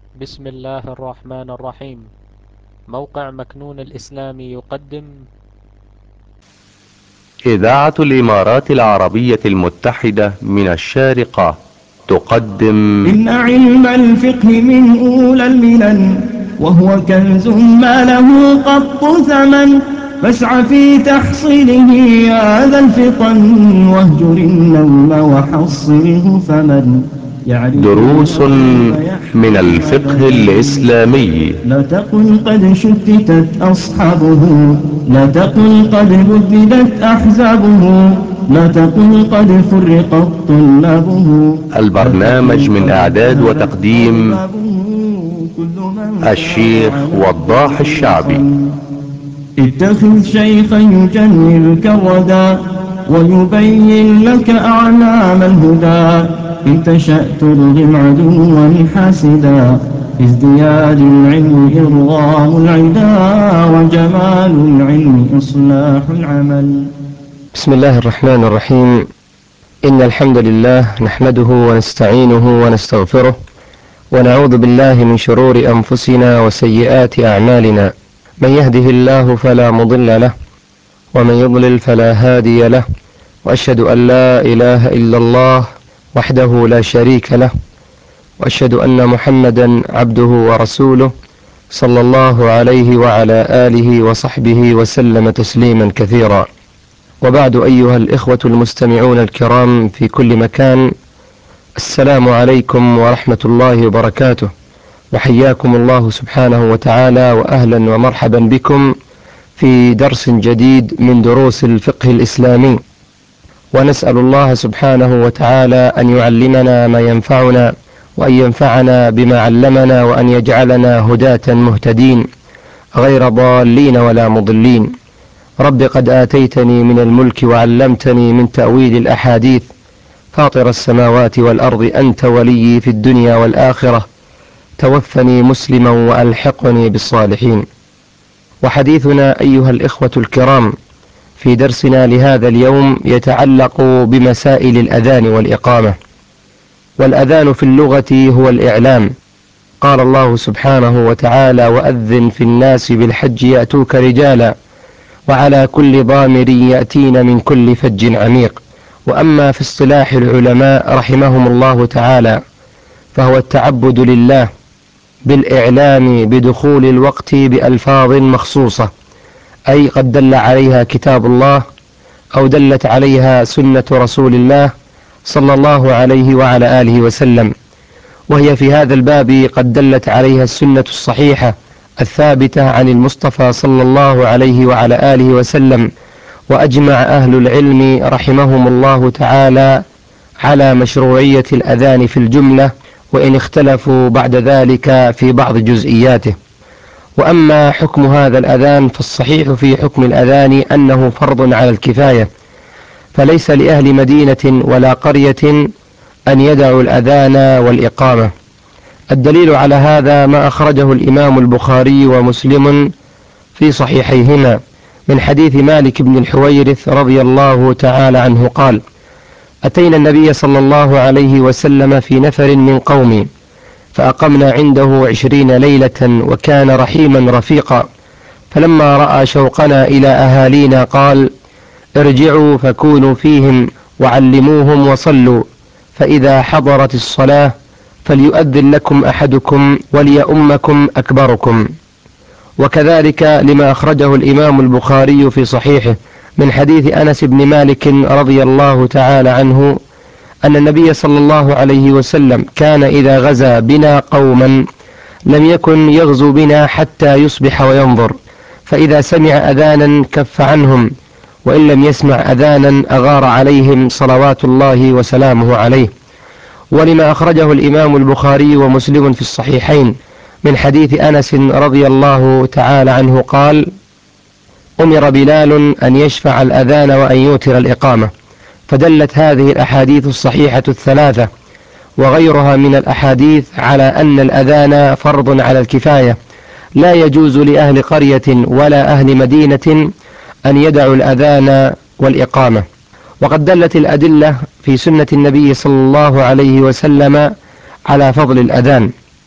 بسم الله الرحمن الرحيم. موقع مكنون الإسلامي يقدم إذاعة الإمارات العربية المتحدة من الشارقة تقدم إن علم الفقه من أولى المنن، وهو كنز ما له قط ثمن، فاسع في تحصيله يا ذا الفطن، واهجر النوم وحصله فمن يعرف دروس اليقين يحفظ من الفقه أبدا. الإسلامي. لا تقل قد شتتت أصحابه، لا تقل قد بددت أحزابه، لا تقل قد فرقت طلابه، لا البرنامج تقل من قد إعداد ذهبت وتقديم أربابه. كل من سار الشيخ على وضاح الدرب الشعبي. وصل. اتخذ شيخا يجنبك الردى، ويبين لك أعلام الهدى. إن تشأ ترغم عدوا حاسدا، في ازدياد العلم إرغام العدا، وجمال العلم إصلاح العمل. بسم الله الرحمن الرحيم. إن الحمد لله نحمده ونستعينه ونستغفره، ونعوذ بالله من شرور أنفسنا وسيئات أعمالنا. من يهده الله فلا مضل له، ومن يضلل فلا هادي له، وأشهد أن لا إله إلا الله وحده لا شريك له، وأشهد أن محمدا عبده ورسوله، صلى الله عليه وعلى آله وصحبه وسلم تسليما كثيرا. وبعد، أيها الإخوة المستمعون الكرام في كل مكان، السلام عليكم ورحمة الله وبركاته، وحياكم الله سبحانه وتعالى، وأهلا ومرحبا بكم في درس جديد من دروس الفقه الإسلامي. ونسأل الله سبحانه وتعالى أن يعلمنا ما ينفعنا، وأن ينفعنا بما علمنا، وأن يجعلنا هداة مهتدين غير ضالين ولا مضلين. رب قد آتيتني من الملك وعلمتني من تأويل الأحاديث، فاطر السماوات والأرض، أنت ولي في الدنيا والآخرة، توفني مسلما وألحقني بالصالحين. وحديثنا أيها الإخوة الكرام في درسنا لهذا اليوم يتعلق بمسائل الأذان والإقامة. والأذان في اللغة هو الإعلام. قال الله سبحانه وتعالى: وأذن في الناس بالحج يأتوك رجالا وعلى كل ضامر يأتين من كل فج عميق. وأما في اصطلاح العلماء رحمهم الله تعالى، فهو التعبد لله بالإعلام بدخول الوقت بألفاظ مخصوصة، أي قد دل عليها كتاب الله أو دلت عليها سنة رسول الله صلى الله عليه وعلى آله وسلم. وهي في هذا الباب قد دلت عليها السنة الصحيحة الثابتة عن المصطفى صلى الله عليه وعلى آله وسلم. وأجمع أهل العلم رحمهم الله تعالى على مشروعية الأذان في الجملة، وإن اختلفوا بعد ذلك في بعض جزئياته. وأما حكم هذا الأذان فالصحيح في حكم الأذان أنه فرض على الكفاية، فليس لأهل مدينة ولا قرية أن يدعوا الأذان والإقامة. الدليل على هذا ما أخرجه الإمام البخاري ومسلم في صحيحيهما من حديث مالك بن الحويرث رضي الله تعالى عنه قال: أتينا النبي صلى الله عليه وسلم في نفر من قومي، فأقمنا عنده 20 ليلة، وكان رحيما رفيقا. فلما رأى شوقنا إلى أهالينا قال: ارجعوا فكونوا فيهم وعلموهم وصلوا، فإذا حضرت الصلاة فليؤذن لكم أحدكم وليؤمكم أكبركم. وكذلك لما أخرجه الإمام البخاري في صحيحه من حديث أنس بن مالك رضي الله تعالى عنه أن النبي صلى الله عليه وسلم كان إذا غزا بنا قوما لم يكن يغزو بنا حتى يصبح وينظر، فإذا سمع أذانا كف عنهم، وإن لم يسمع أذانا أغار عليهم صلوات الله وسلامه عليه. ولما أخرجه الإمام البخاري ومسلم في الصحيحين من حديث أنس رضي الله تعالى عنه قال: أمر بلال أن يشفع الأذان وأن يوتر الإقامة. فدلت هذه الأحاديث الصحيحة الثلاثة وغيرها من الأحاديث على أن الأذان فرض على الكفاية، لا يجوز لأهل قرية ولا أهل مدينة أن يدعوا الأذان والإقامة. وقد دلت الأدلة في سنة النبي صلى الله عليه وسلم على فضل الأذان.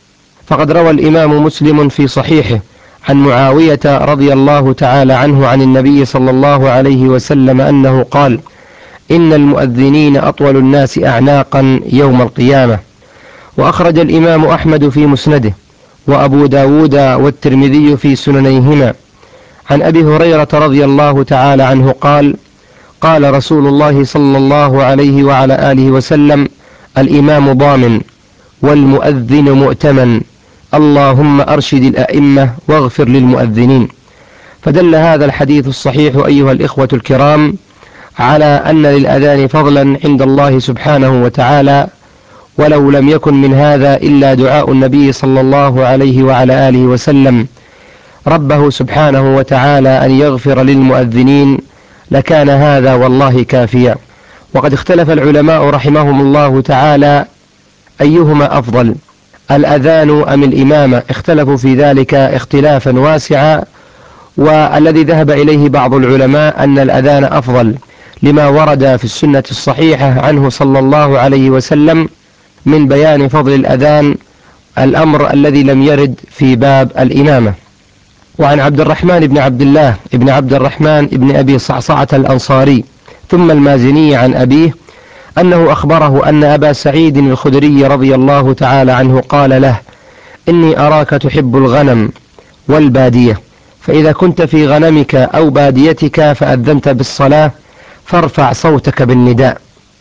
فقد روى الإمام مسلم في صحيحه عن معاوية رضي الله تعالى عنه عن النبي صلى الله عليه وسلم أنه قال: إن المؤذنين أطول الناس أعناقا يوم القيامة. وأخرج الإمام أحمد في مسنده، وأبو داود والترمذي في سننيهما، عن أبي هريرة رضي الله تعالى عنه قال: قال رسول الله صلى الله عليه وعلى آله وسلم: الإمام ضامن والمؤذن مؤتمن، اللهم أرشد الأئمة واغفر للمؤذنين. فدل هذا الحديث الصحيح أيها الإخوة الكرام على أن للأذان فضلا عند الله سبحانه وتعالى، ولو لم يكن من هذا إلا دعاء النبي صلى الله عليه وعلى آله وسلم ربه سبحانه وتعالى أن يغفر للمؤذنين لكان هذا والله كافيا. وقد اختلف العلماء رحمهم الله تعالى أيهما أفضل، الأذان أم الإمامة؟ اختلفوا في ذلك اختلافا واسعا، والذي ذهب إليه بعض العلماء أن الأذان أفضل لما ورد في السنة الصحيحة عنه صلى الله عليه وسلم من بيان فضل الأذان، الأمر الذي لم يرد في باب الإمامة. وعن عبد الرحمن بن عبد الله بن عبد الرحمن بن أبي صعصعة الأنصاري ثم المازني عن أبيه أنه أخبره أن أبا سعيد الخدري رضي الله تعالى عنه قال له: إني أراك تحب الغنم والبادية، فإذا كنت في غنمك أو باديتك فأذنت بالصلاة فارفع صوتك بالنداء،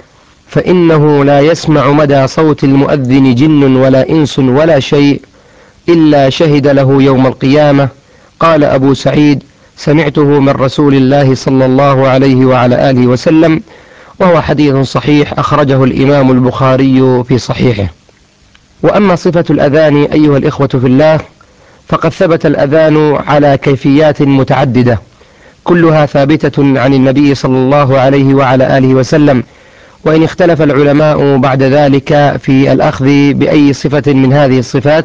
فإنه لا يسمع مدى صوت المؤذن جن ولا إنس ولا شيء إلا شهد له يوم القيامة. قال أبو سعيد: سمعته من رسول الله صلى الله عليه وعلى آله وسلم، وهو حديث صحيح أخرجه الإمام البخاري في صحيحه. وأما صفة الأذان أيها الإخوة في الله، فقد ثبت الأذان على كيفيات متعددة كلها ثابتة عن النبي صلى الله عليه وعلى آله وسلم، وإن اختلف العلماء بعد ذلك في الأخذ بأي صفة من هذه الصفات.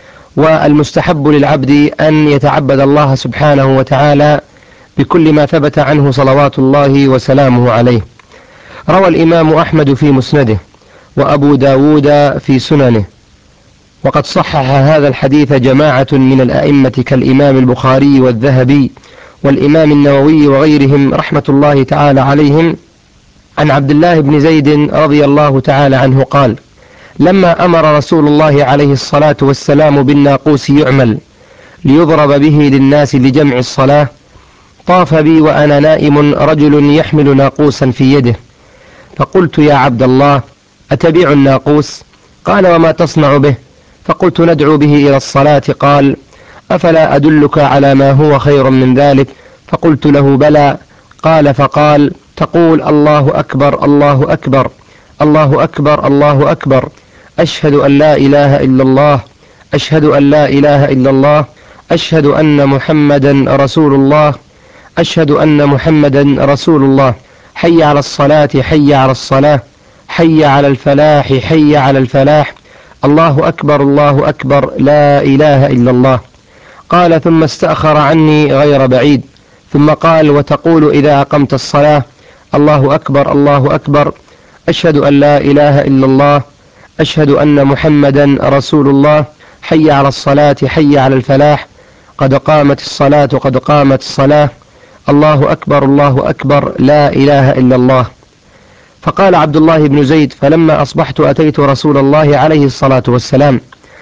والمستحب للعبد أن يتعبد الله سبحانه وتعالى بكل ما ثبت عنه صلوات الله وسلامه عليه. روى الإمام أحمد في مسنده، وأبو داود في سننه، وقد صحح هذا الحديث جماعة من الأئمة كالإمام البخاري والذهبي والإمام النووي وغيرهم رحمة الله تعالى عليهم، عن عبد الله بن زيد رضي الله تعالى عنه قال: لما أمر رسول الله عليه الصلاة والسلام بالناقوس يعمل ليضرب به للناس لجمع الصلاة، طاف بي وأنا نائم رجل يحمل ناقوسا في يده، فقلت: يا عبد الله، أتبيع الناقوس؟ قال: وما تصنع به؟ فقلت: ندعو به إلى الصلاة. قال: أفلا أدلك على ما هو خير من ذلك؟ فقلت له: بلى. قال: فقال: تقول: الله أكبر الله أكبر الله أكبر الله أكبر، أشهد أن لا إله إلا الله، أشهد أن لا إله إلا الله، أشهد أن محمدا رسول الله، أشهد أن محمدا رسول الله، حي على الصلاة حي على الصلاة، حي على الفلاح حي على الفلاح، الله أكبر الله أكبر، لا إله إلا الله. قال: ثم استأخر عني غير بعيد، ثم قال: وتقول إذا أقمت الصلاة: الله أكبر الله أكبر، أشهد أن لا إله إلا الله، أشهد أن محمدا رسول الله، حي على الصلاة حي على الفلاح، قد قامت الصلاة قد قامت الصلاة، الله أكبر الله أكبر، لا إله إلا الله. فقال عبد الله بن زيد: فلما أصبحت أتيت رسول الله عليه الصلاة والسلام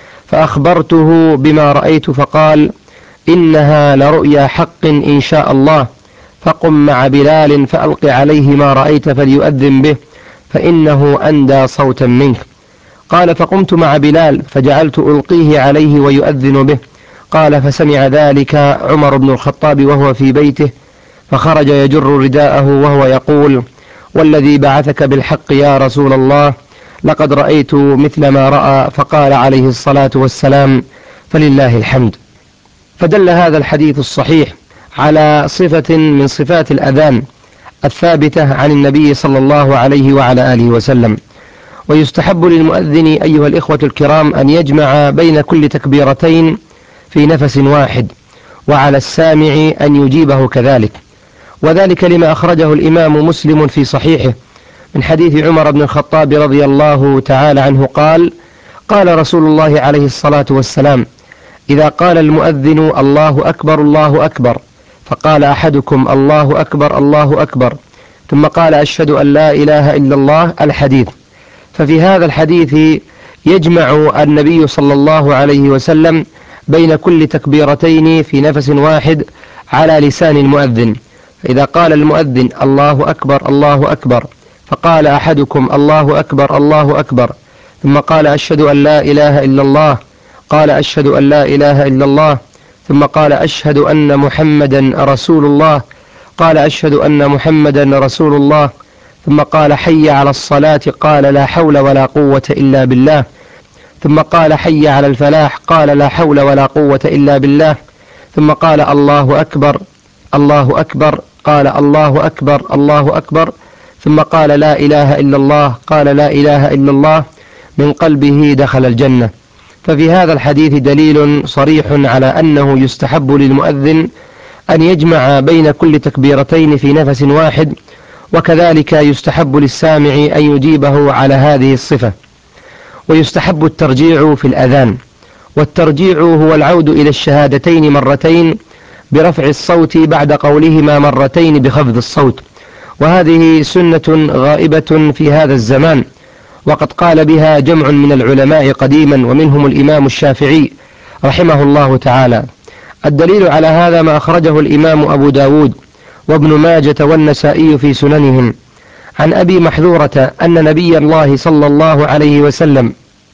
فأخبرته بما رأيت، فقال: إنها لرؤيا حق إن شاء الله، فقم مع بلال فألق عليه ما رأيت فليؤذن به، فإنه أندى صوتا منك. قال: فقمت مع بلال فجعلت ألقيه عليه ويؤذن به. قال: فسمع ذلك عمر بن الخطاب وهو في بيته، فخرج يجر رداءه وهو يقول: والذي بعثك بالحق يا رسول الله، لقد رأيت مثل ما رأى. فقال عليه الصلاة والسلام: فلله الحمد. فدل هذا الحديث الصحيح على صفة من صفات الأذان الثابتة عن النبي صلى الله عليه وعلى آله وسلم. ويستحب للمؤذن أيها الإخوة الكرام أن يجمع بين كل تكبيرتين في نفس واحد، وعلى السامع أن يجيبه كذلك، وذلك لما أخرجه الإمام مسلم في صحيحه من حديث عمر بن الخطاب رضي الله تعالى عنه قال: قال رسول الله عليه الصلاة والسلام: إذا قال المؤذن الله أكبر الله أكبر، فقال أحدكم الله أكبر الله أكبر، ثم قال أشهد أن لا إله إلا الله، الحديث. ففي هذا الحديث يجمع النبي صلى الله عليه وسلم بين كل تكبيرتين في نفس واحد على لسان المؤذن. فإذا قال المؤذن الله أكبر الله أكبر، فقال أحدكم الله أكبر الله أكبر، ثم قال أشهد أن لا إله إلا الله، قال أشهد أن لا إله إلا الله، ثم قال أشهد أن محمدا رسول الله، قال أشهد أن محمدا رسول الله، ثم قال حي على الصلاة، قال لا حول ولا قوة إلا بالله، ثم قال حي على الفلاح، قال لا حول ولا قوة إلا بالله، ثم قال الله أكبر الله أكبر، قال الله أكبر الله أكبر، ثم قال لا إله إلا الله، قال لا إله إلا الله، من قلبه دخل الجنة. ففي هذا الحديث دليل صريح على أنه يستحب للمؤذن أن يجمع بين كل تكبيرتين في نفس واحد، وكذلك يستحب للسامع أن يجيبه على هذه الصفة. ويستحب الترجيع في الأذان، والترجيع هو العود إلى الشهادتين مرتين برفع الصوت بعد قولهما مرتين بخفض الصوت، وهذه سنة غائبة في هذا الزمان، وقد قال بها جمع من العلماء قديما، ومنهم الإمام الشافعي رحمه الله تعالى. الدليل على هذا ما أخرجه الإمام أبو داود وابن ماجة والنسائي في سننهم عن أبي محذورة أن نبي الله صلى الله عليه وسلم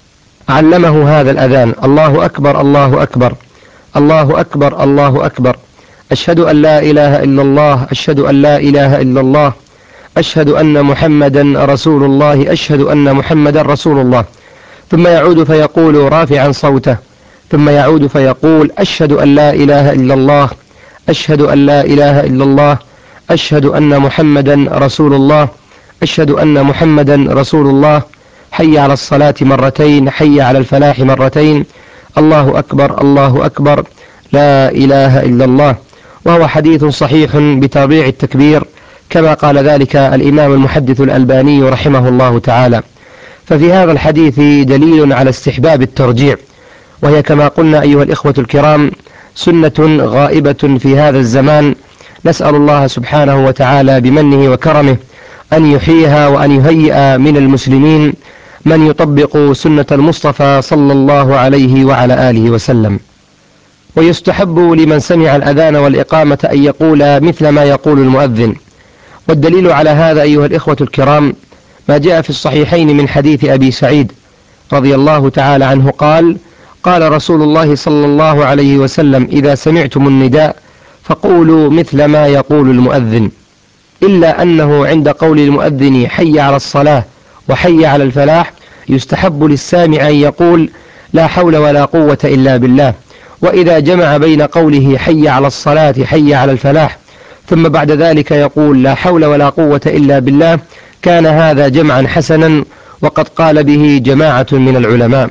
علمه هذا الأذان: الله أكبر الله أكبر الله أكبر الله أكبر، أشهد أن لا إله إلا الله، أشهد أن لا إله إلا الله، أشهد أن محمدا رسول الله، أشهد أن محمدا رسول الله. ثم يعود فيقول رافعا صوته، ثم يعود فيقول أشهد أن لا إله إلا الله، أشهد أن لا إله إلا الله، أشهد أن محمدا رسول الله، أشهد أن محمدا رسول الله، حي على الصلاة مرتين، حي على الفلاح مرتين، الله أكبر الله أكبر، لا إله إلا الله. وهو حديث صحيح بتربيع التكبير كما قال ذلك الإمام المحدث الألباني رحمه الله تعالى. ففي هذا الحديث دليل على استحباب الترجيع، وهي كما قلنا أيها الإخوة الكرام سنة غائبة في هذا الزمان، نسأل الله سبحانه وتعالى بمنه وكرمه أن يحييها وأن يهيئ من المسلمين من يطبق سنة المصطفى صلى الله عليه وعلى آله وسلم. ويستحب لمن سمع الأذان والإقامة أن يقول مثل ما يقول المؤذن. والدليل على هذا أيها الإخوة الكرام ما جاء في الصحيحين من حديث أبي سعيد رضي الله تعالى عنه قال: قال رسول الله صلى الله عليه وسلم: إذا سمعتم النداء فقولوا مثل ما يقول المؤذن، إلا أنه عند قول المؤذن حي على الصلاة وحي على الفلاح يستحب للسامع أن يقول لا حول ولا قوة إلا بالله. وإذا جمع بين قوله حي على الصلاة حي على الفلاح ثم بعد ذلك يقول لا حول ولا قوة إلا بالله كان هذا جمعا حسنا، وقد قال به جماعة من العلماء.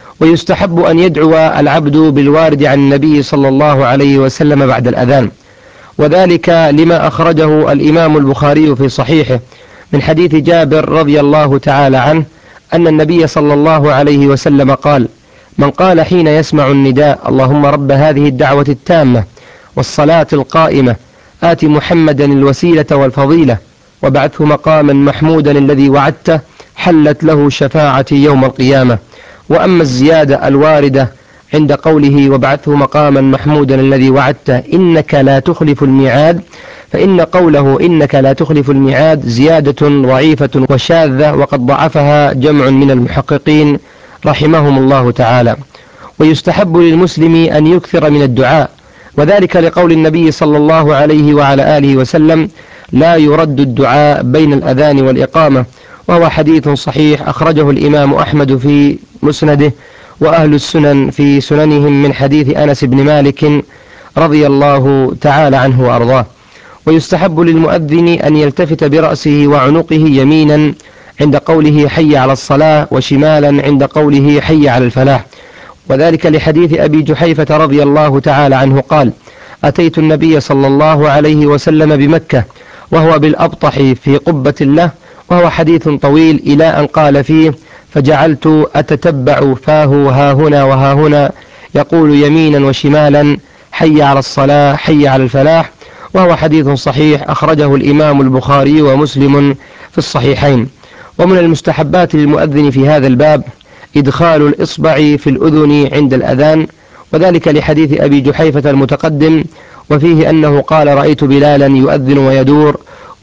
ويستحب أن يدعو العبد بالوارد عن النبي صلى الله عليه وسلم بعد الأذان، وذلك لما أخرجه الإمام البخاري في صحيحه من حديث جابر رضي الله تعالى عنه أن النبي صلى الله عليه وسلم قال: من قال حين يسمع النداء اللهم رب هذه الدعوة التامة والصلاة القائمة آت محمدا الوسيلة والفضيلة وابعثه مقاما محمودا الذي وعدته حلت له شفاعتي يوم القيامة. وأما الزيادة الواردة عند قوله وابعثه مقاما محمودا الذي وعدته إنك لا تخلف الميعاد، فإن قوله إنك لا تخلف الميعاد زيادة ضعيفة وشاذة، وقد ضعفها جمع من المحققين رحمهم الله تعالى. ويستحب للمسلم أن يكثر من الدعاء، وذلك لقول النبي صلى الله عليه وعلى آله وسلم: لا يرد الدعاء بين الأذان والإقامة. وهو حديث صحيح أخرجه الإمام أحمد في مسنده وأهل السنن في سننهم من حديث أنس بن مالك رضي الله تعالى عنه وأرضاه. ويستحب للمؤذن أن يلتفت برأسه وعنقه يمينا عند قوله حي على الصلاة وشمالا عند قوله حي على الفلاح، وذلك لحديث أبي جحيفة رضي الله تعالى عنه قال: أتيت النبي صلى الله عليه وسلم بمكة وهو بالأبطح في قبة له، وهو حديث طويل إلى أن قال فيه: فجعلت أتتبع فاه ها هنا وها هنا يقول يمينا وشمالا حي على الصلاة حي على الفلاح. وهو حديث صحيح أخرجه الإمام البخاري ومسلم في الصحيحين. ومن المستحبات للمؤذن في هذا الباب إدخال الإصبع في الأذن عند الأذان، وذلك لحديث أبي جحيفة المتقدم، وفيه أنه قال رأيت بلالا يؤذن ويدور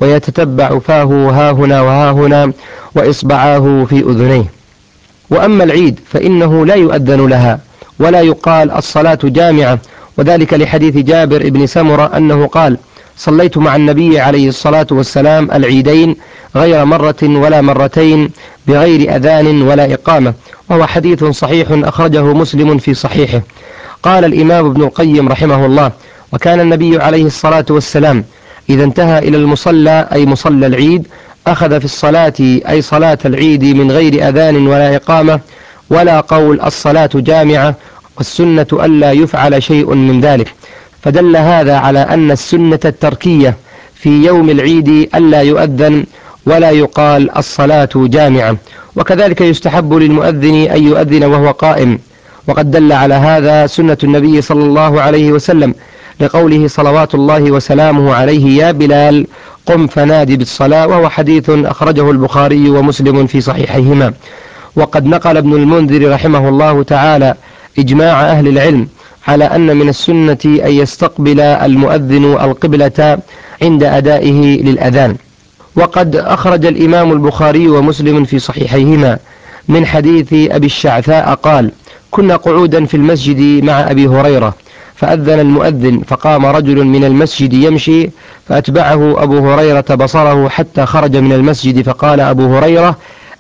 ويتتبع فاه ها هنا وها هنا وإصبعاه في أذنيه. وأما العيد فإنه لا يؤذن لها ولا يقال الصلاة جامعة، وذلك لحديث جابر بن سمرة أنه قال صليت مع النبي عليه الصلاة والسلام العيدين غير مرة ولا مرتين بغير أذان ولا إقامة. وهو حديث صحيح أخرجه مسلم في صحيحه. قال الإمام ابن القيم رحمه الله: وكان النبي عليه الصلاة والسلام إذا انتهى إلى المصلى أي مصلى العيد أخذ في الصلاة أي صلاة العيد من غير أذان ولا إقامة ولا قول الصلاة جامعة، والسنة ألا يفعل شيء من ذلك. فدل هذا على أن السنة التركية في يوم العيد ألا يؤذن ولا يقال الصلاة جامعة. وكذلك يستحب للمؤذن أن يؤذن وهو قائم، وقد دل على هذا سنة النبي صلى الله عليه وسلم لقوله صلوات الله وسلامه عليه: يا بلال قم فنادي بالصلاة. وهو حديث أخرجه البخاري ومسلم في صحيحيهما. وقد نقل ابن المنذر رحمه الله تعالى إجماع أهل العلم على أن من السنة أن يستقبل المؤذن القبلة عند أدائه للأذان. وقد أخرج الإمام البخاري ومسلم في صحيحيهما من حديث أبي الشعثاء قال: كنا قعودا في المسجد مع أبي هريرة فأذن المؤذن فقام رجل من المسجد يمشي فأتبعه أبو هريرة بصره حتى خرج من المسجد، فقال أبو هريرة: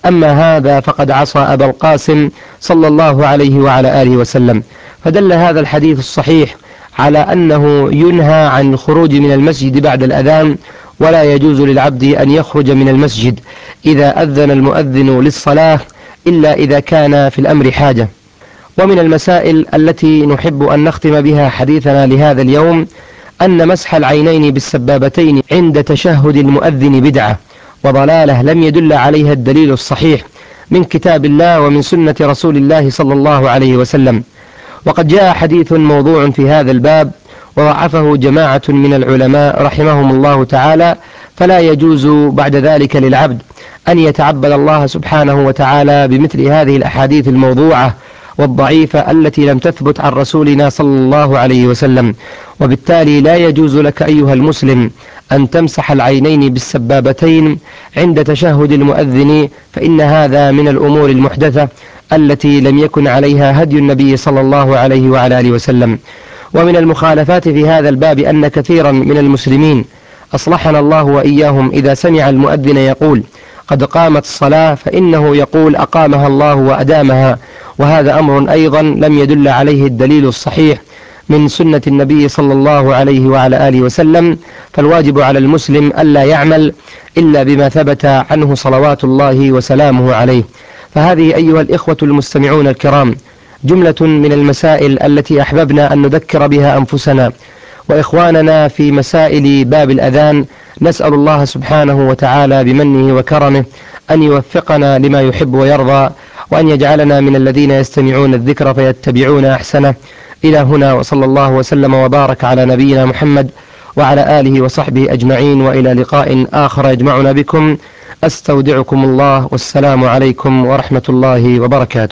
أما هذا فقد عصى أبا القاسم صلى الله عليه وعلى آله وسلم. فدل هذا الحديث الصحيح على أنه ينهى عن الخروج من المسجد بعد الأذان، ولا يجوز للعبد أن يخرج من المسجد إذا أذن المؤذن للصلاة إلا إذا كان في الأمر حاجة. ومن المسائل التي نحب أن نختم بها حديثنا لهذا اليوم أن مسح العينين بالسبابتين عند تشهد المؤذن بدعة وضلالة لم يدل عليها الدليل الصحيح من كتاب الله ومن سنة رسول الله صلى الله عليه وسلم. وقد جاء حديث موضوع في هذا الباب وضعفه جماعة من العلماء رحمهم الله تعالى، فلا يجوز بعد ذلك للعبد أن يتعبد الله سبحانه وتعالى بمثل هذه الأحاديث الموضوعة والضعيفة التي لم تثبت عن رسولنا صلى الله عليه وسلم. وبالتالي لا يجوز لك أيها المسلم أن تمسح العينين بالسبابتين عند تشهد المؤذن، فإن هذا من الأمور المحدثة التي لم يكن عليها هدي النبي صلى الله عليه وعلى آله وسلم. ومن المخالفات في هذا الباب أن كثيرا من المسلمين أصلحنا الله وإياهم إذا سمع المؤذن يقول قد قامت الصلاة فإنه يقول أقامها الله وأدامها، وهذا أمر أيضا لم يدل عليه الدليل الصحيح من سنة النبي صلى الله عليه وعلى آله وسلم. فالواجب على المسلم ألا يعمل إلا بما ثبت عنه صلوات الله وسلامه عليه. فهذه أيها الإخوة المستمعون الكرام جملة من المسائل التي أحببنا أن نذكر بها أنفسنا وإخواننا في مسائل باب الأذان. نسأل الله سبحانه وتعالى بمنه وكرمه أن يوفقنا لما يحب ويرضى، وأن يجعلنا من الذين يستمعون الذكر فيتبعون أحسنه. إلى هنا، وصلى الله وسلم وبارك على نبينا محمد وعلى آله وصحبه أجمعين، وإلى لقاء آخر يجمعنا بكم. أستودعكم الله، والسلام عليكم ورحمة الله وبركاته.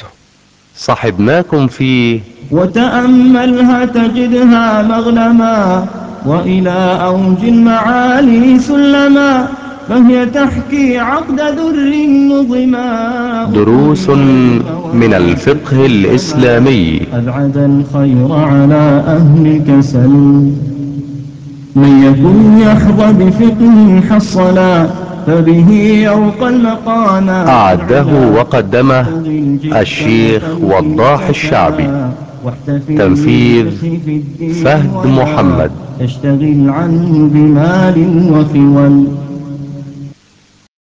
صحبناكم في وتأملها تجدها مغنما، وإلى أوج المعالي سلما، فهي تحكي عقد در نظما. دروس من الفقه الإسلامي. أبعد الخير على أهلك سل، من يكن يحظى بفقه حصلا، فبه يوقى المقانا. أعده وقدمه الشيخ وضاح الشعبي. تنفيذ فهد محمد. تشتغل عنه بمال وخول.